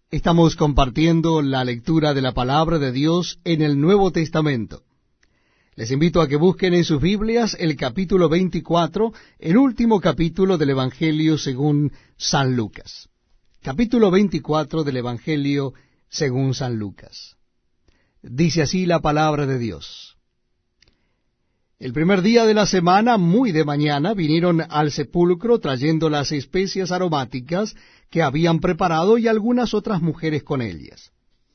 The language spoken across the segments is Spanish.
Estamos compartiendo la lectura de la palabra de Dios en el Nuevo Testamento. Les invito a que busquen en sus Biblias el capítulo 24, el último capítulo del Evangelio según San Lucas. Capítulo 24 del Evangelio según San Lucas. Dice así la palabra de Dios. El primer día de la semana, muy de mañana, vinieron al sepulcro trayendo las especias aromáticas que habían preparado y algunas otras mujeres con ellas.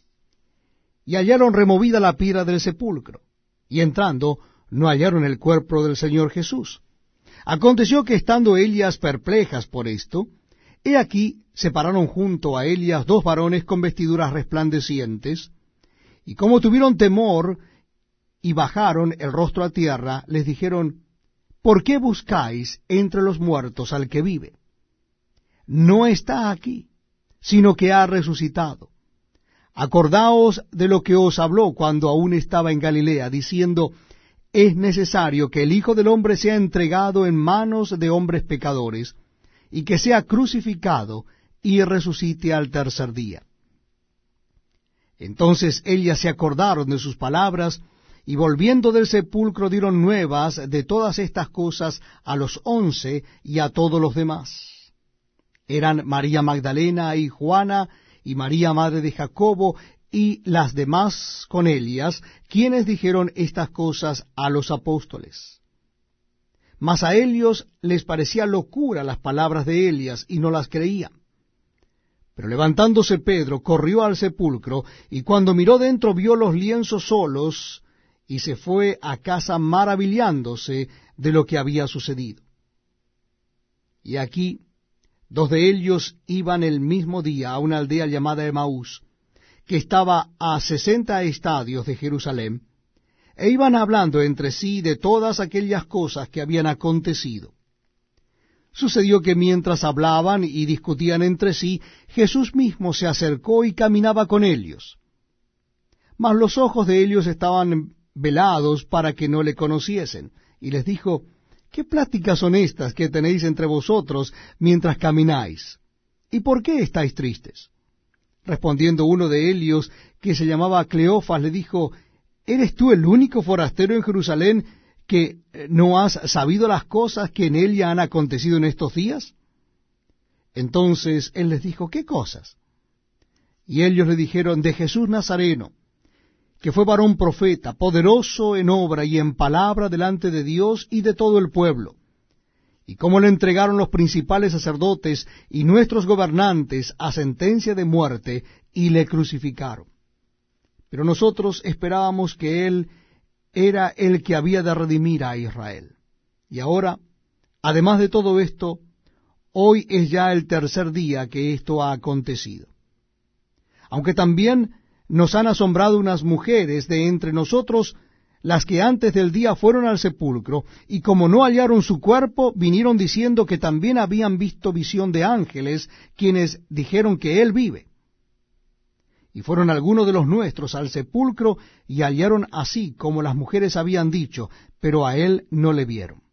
Y hallaron removida la piedra del sepulcro, y entrando no hallaron el cuerpo del Señor Jesús. Aconteció que estando ellas perplejas por esto, he aquí se pararon junto a ellas dos varones con vestiduras resplandecientes, y como tuvieron temor y bajaron el rostro a tierra, les dijeron: ¿Por qué buscáis entre los muertos al que vive? No está aquí, sino que ha resucitado. Acordaos de lo que os habló cuando aún estaba en Galilea, diciendo: es necesario que el Hijo del Hombre sea entregado en manos de hombres pecadores, y que sea crucificado, y resucite al tercer día. Entonces ellas se acordaron de sus palabras, y volviendo del sepulcro dieron nuevas de todas estas cosas a los 11 y a todos los demás. Eran María Magdalena y Juana, y María madre de Jacobo, y las demás con ellas, quienes dijeron estas cosas a los apóstoles. Mas a ellos les parecía locura las palabras de Elías, y no las creían. Pero levantándose Pedro, corrió al sepulcro, y cuando miró dentro vio los lienzos solos, y se fue a casa maravillándose de lo que había sucedido. Y aquí, dos de ellos iban el mismo día a una aldea llamada Emaús, que estaba a 60 estadios de Jerusalén, e iban hablando entre sí de todas aquellas cosas que habían acontecido. Sucedió que mientras hablaban y discutían entre sí, Jesús mismo se acercó y caminaba con ellos. Mas los ojos de ellos estaban velados para que no le conociesen, y les dijo: ¿qué pláticas son estas que tenéis entre vosotros mientras camináis? ¿Y por qué estáis tristes? Respondiendo uno de ellos, que se llamaba Cleofas, le dijo: ¿eres tú el único forastero en Jerusalén que no has sabido las cosas que en ella han acontecido en estos días? Entonces él les dijo: ¿qué cosas? Y ellos le dijeron: de Jesús Nazareno, que fue varón profeta, poderoso en obra y en palabra delante de Dios y de todo el pueblo, y cómo le entregaron los principales sacerdotes y nuestros gobernantes a sentencia de muerte, y le crucificaron. Pero nosotros esperábamos que él era el que había de redimir a Israel. Y ahora, además de todo esto, hoy es ya el tercer día que esto ha acontecido. Aunque también nos han asombrado unas mujeres de entre nosotros, las que antes del día fueron al sepulcro, y como no hallaron su cuerpo, vinieron diciendo que también habían visto visión de ángeles, quienes dijeron que él vive. Y fueron algunos de los nuestros al sepulcro, y hallaron así como las mujeres habían dicho, pero a él no le vieron.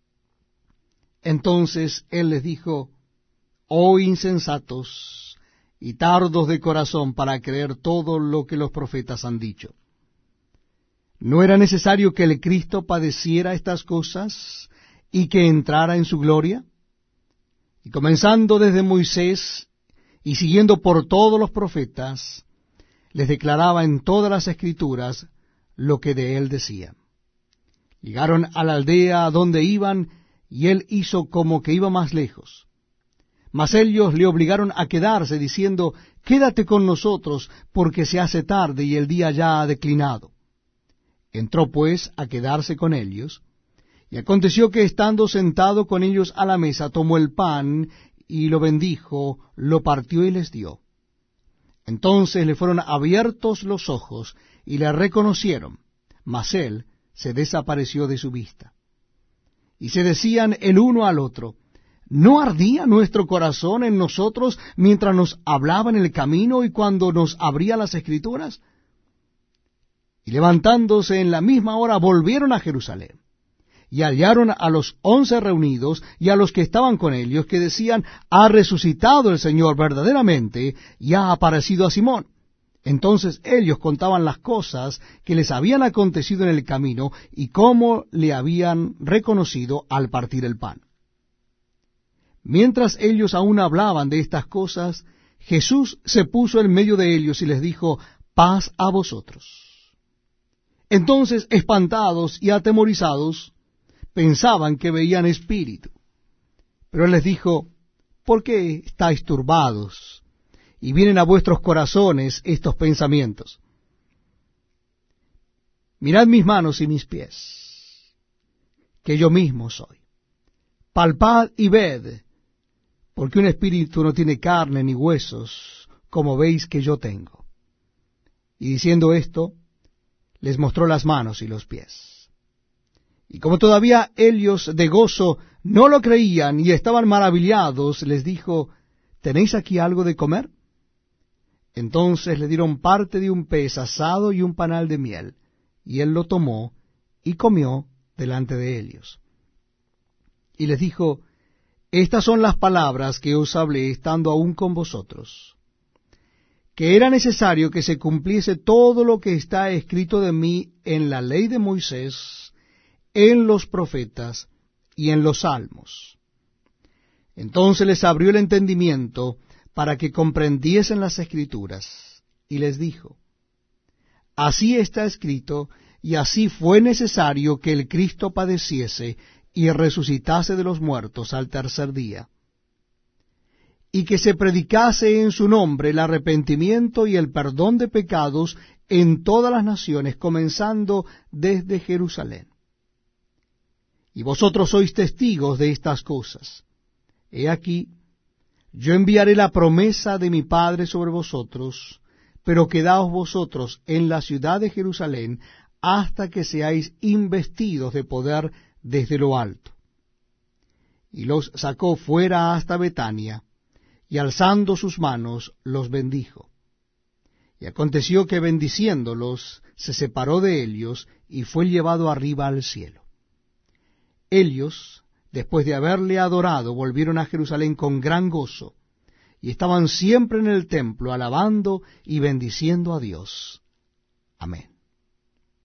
Entonces él les dijo: oh insensatos y tardos de corazón para creer todo lo que los profetas han dicho. ¿No era necesario que el Cristo padeciera estas cosas y que entrara en su gloria? Y comenzando desde Moisés y siguiendo por todos los profetas, les declaraba en todas las Escrituras lo que de él decía. Llegaron a la aldea a donde iban, y él hizo como que iba más lejos. Mas ellos le obligaron a quedarse, diciendo: quédate con nosotros, porque se hace tarde y el día ya ha declinado. Entró pues a quedarse con ellos, y aconteció que estando sentado con ellos a la mesa, tomó el pan, y lo bendijo, lo partió y les dio. Entonces le fueron abiertos los ojos, y le reconocieron, mas él se desapareció de su vista. Y se decían el uno al otro: ¿no ardía nuestro corazón en nosotros mientras nos hablaba en el camino y cuando nos abría las Escrituras? Y levantándose en la misma hora volvieron a Jerusalén. y hallaron a los 11 reunidos y a los que estaban con ellos, que decían, ha resucitado el Señor verdaderamente, y ha aparecido a Simón. Entonces ellos contaban las cosas que les habían acontecido en el camino, y cómo le habían reconocido al partir el pan. Mientras ellos aún hablaban de estas cosas, Jesús se puso en medio de ellos y les dijo, paz a vosotros. Entonces, espantados y atemorizados, pensaban que veían espíritu. Pero él les dijo, ¿por qué estáis turbados? Y vienen a vuestros corazones estos pensamientos. Mirad mis manos y mis pies, que yo mismo soy. Palpad y ved, porque un espíritu no tiene carne ni huesos, como veis que yo tengo. Y diciendo esto, les mostró las manos y los pies. Y como todavía ellos de gozo no lo creían y estaban maravillados, les dijo, ¿tenéis aquí algo de comer? Entonces le dieron parte de un pez asado y un panal de miel, y él lo tomó y comió delante de ellos. Y les dijo, estas son las palabras que os hablé estando aún con vosotros, que era necesario que se cumpliese todo lo que está escrito de mí en la ley de Moisés, en los profetas y en los salmos. Entonces les abrió el entendimiento para que comprendiesen las Escrituras, y les dijo, así está escrito, y así fue necesario que el Cristo padeciese y resucitase de los muertos al tercer día, y que se predicase en su nombre el arrepentimiento y el perdón de pecados en todas las naciones, comenzando desde Jerusalén. Y vosotros sois testigos de estas cosas. He aquí, yo enviaré la promesa de mi Padre sobre vosotros, pero quedaos vosotros en la ciudad de Jerusalén hasta que seáis investidos de poder desde lo alto. Y los sacó fuera hasta Betania, y alzando sus manos los bendijo. Y aconteció que bendiciéndolos se separó de ellos y fue llevado arriba al cielo. Ellos, después de haberle adorado, volvieron a Jerusalén con gran gozo, y estaban siempre en el templo alabando y bendiciendo a Dios. Amén.